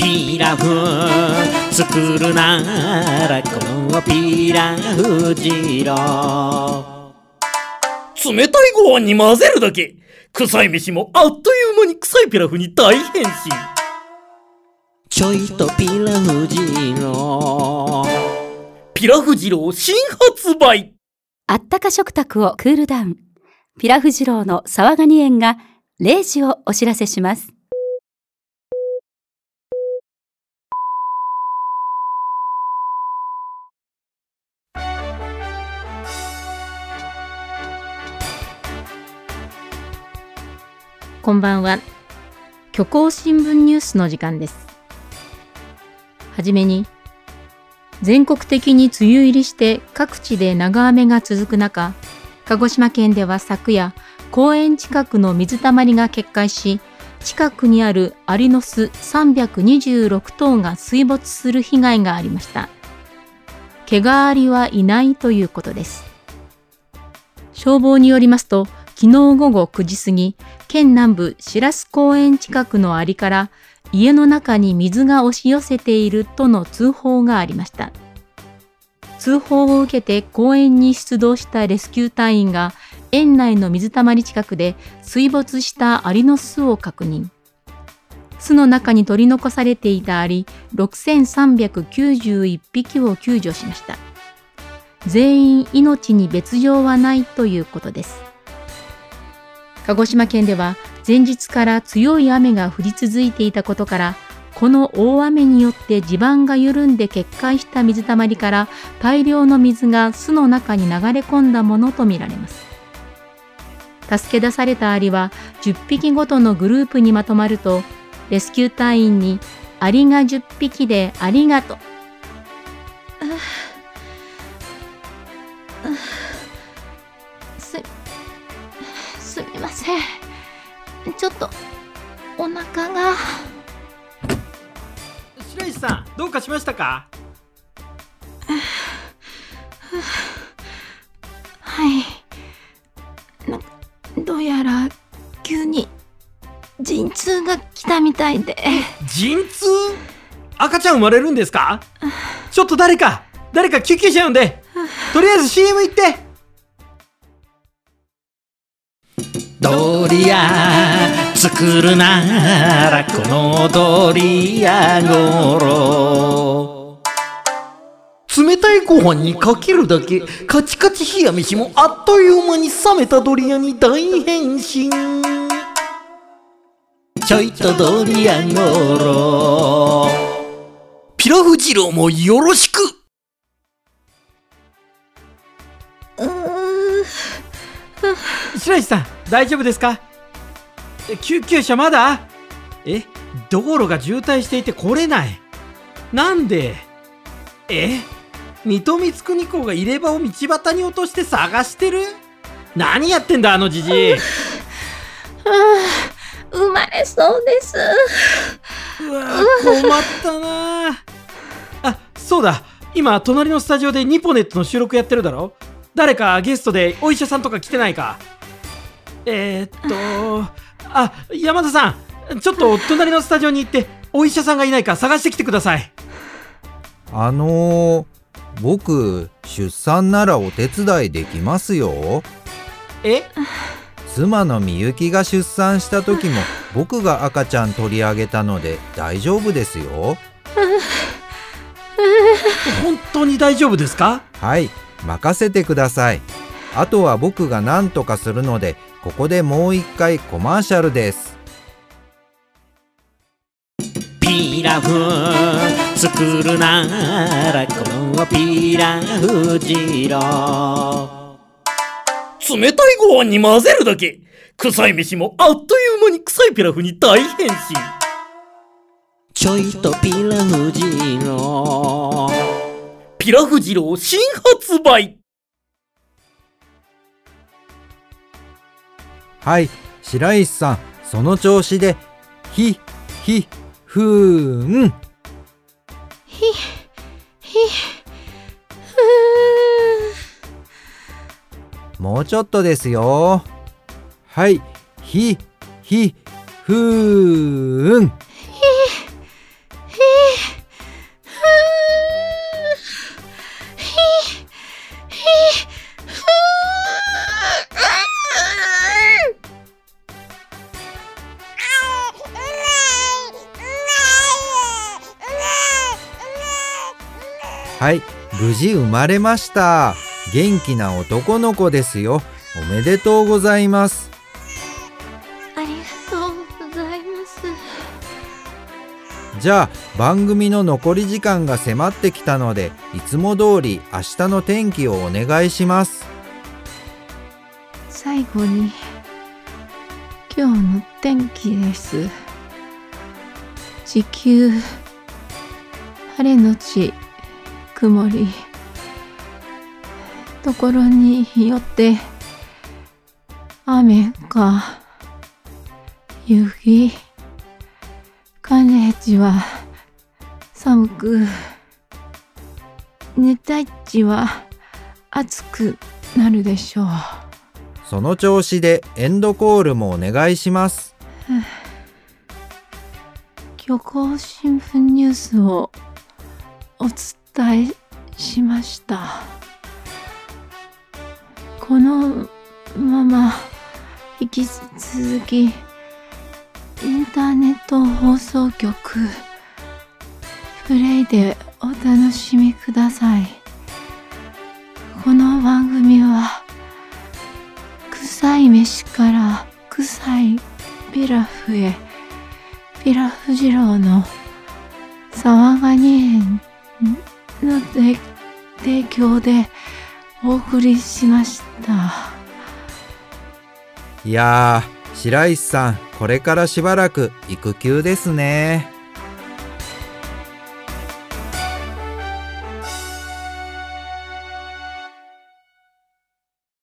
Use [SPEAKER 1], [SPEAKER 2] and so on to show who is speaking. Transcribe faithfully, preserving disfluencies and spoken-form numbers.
[SPEAKER 1] ピラフ作るならこのピラフ二郎。
[SPEAKER 2] 冷たいご飯に混ぜるだけ、臭い飯もあっという間に臭いピラフに大変身。
[SPEAKER 1] ちょいとピラフ二郎。
[SPEAKER 2] ピラフ二郎新発売。
[SPEAKER 3] あったか食卓をクールダウン。ピラフ二郎の沢ガニ園がれいじをお知らせします。
[SPEAKER 4] こんばんは。虚構新聞ニュースの時間です。はじめに、全国的に梅雨入りして各地で長雨が続く中、鹿児島県では昨夜、公園近くの水たまりが決壊し、近くにあるアリの巣さんびゃくにじゅうろくとうが水没する被害がありました。毛がアリはいないということです。消防によりますと、昨日午後くじ過ぎ、県南部白洲公園近くのアリから家の中に水が押し寄せているとの通報がありました。通報を受けて公園に出動したレスキュー隊員が園内の水たまり近くで水没したアリの巣を確認。巣の中に取り残されていたアリろくせんさんびゃくきゅうじゅういっぴきを救助しました。全員命に別状はないということです。鹿児島県では前日から強い雨が降り続いていたことから、この大雨によって地盤が緩んで決壊した水たまりから大量の水が巣の中に流れ込んだものとみられます。助け出されたアリはじゅっぴきごとのグループにまとまると、レスキュー隊員にアリがじゅっぴきでありがとう。す、すみません。ちょっとお腹が。
[SPEAKER 2] 白石さん、どうかしましたか？
[SPEAKER 4] はい。な、どうやら急に陣痛が来たみたいで。
[SPEAKER 2] 陣痛？赤ちゃん生まれるんですか？ちょっと誰か誰か救急車呼んで、とりあえず シーエム 行って。
[SPEAKER 1] ドリア作るならこのドリアゴロ。
[SPEAKER 2] 冷たいご飯にかけるだけ、カチカチ冷や飯もあっという間に冷めたドリアに大変身。
[SPEAKER 1] ちょいとドリアゴロ。
[SPEAKER 2] ピラフ二郎もよろしく。
[SPEAKER 4] うー
[SPEAKER 2] 白石さん、大丈夫ですか？救急車まだ？え、道路が渋滞していて来れない。なんで？え、水戸光圀公が入れ歯を道端に落として探してる？何やってんだあのじじい。
[SPEAKER 4] 生まれそうです。
[SPEAKER 2] うわ、困ったな。あ、そうだ、今隣のスタジオでニポネットの収録やってるだろ。誰かゲストでお医者さんとか来てないか？えー、っとあ、山田さん、ちょっと隣のスタジオに行ってお医者さんがいないか探してきてください。
[SPEAKER 5] あのー、僕出産ならお手伝いできますよ。
[SPEAKER 2] え？
[SPEAKER 5] 妻のみゆきが出産した時も僕が赤ちゃん取り上げたので大丈夫ですよ。
[SPEAKER 2] 本当に大丈夫ですか？
[SPEAKER 5] はい、任せてください。あとは僕が何とかするので、ここでもう一回コマーシャルです。
[SPEAKER 1] ピラフ作るならこのピラフ二郎。
[SPEAKER 2] 冷たいご飯に混ぜるだけ、臭い飯もあっという間に臭いピラフに大変身。
[SPEAKER 1] ちょいとピラフ二郎。
[SPEAKER 2] ピラフ二郎新発売。
[SPEAKER 5] はい、白石さん、その調子でひひふーん。
[SPEAKER 4] ひひふー。
[SPEAKER 5] もうちょっとですよ。はい、ひひふーん。
[SPEAKER 4] ひひ
[SPEAKER 5] はい、無事生まれました。元気な男の子ですよ。おめでとうございます。
[SPEAKER 4] ありがとうございます。
[SPEAKER 5] じゃあ番組の残り時間が迫ってきたので、いつも通り明日の天気をお願いします。
[SPEAKER 4] 最後に今日の天気です。地球晴れのち曇り、ところによって雨か雪、寒冷地は寒く、熱帯地は暑くなるでしょう。
[SPEAKER 5] その調子でエンドコールもお願いします。
[SPEAKER 4] 虚構新聞ニュースをお伝えしました。このまま引き続きインターネット放送局プレイでお楽しみください。この番組は臭い飯から臭いピラフへ、ピラフ二郎の沢ガニ園の提供でお送りしました。
[SPEAKER 5] いやー、白石さん、これからしばらく育休ですね。